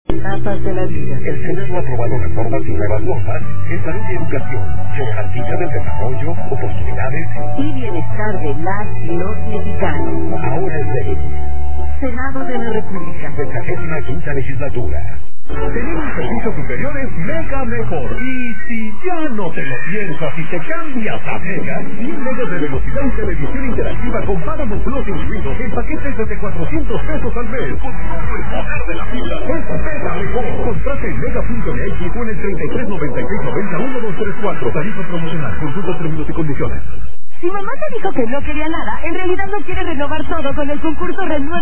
Etapas de la vida. El Senado ha aprobado reformas y nuevas normas en salud y educación, que garantizan el desarrollo, oportunidades y bienestar de las y los mexicanos. Ahora es ley. Senado de la República. 65ª legislatura. Tenemos servicios superiores Mega Mejor. Y si ya no te lo piensas y te cambias a Mega, 100 megas de velocidad y televisión interactiva con Paramount Plus incluidos en paquetes desde $400 al mes. Con todo el poder de la fibra. Es Mega Mejor. Contrata en Mega.mx o en el 3396901234. Tarifa promocional. Consulta términos y condiciones. Si mamá te dijo que no quería nada, en realidad no quiere renovar todo con el concurso Renueva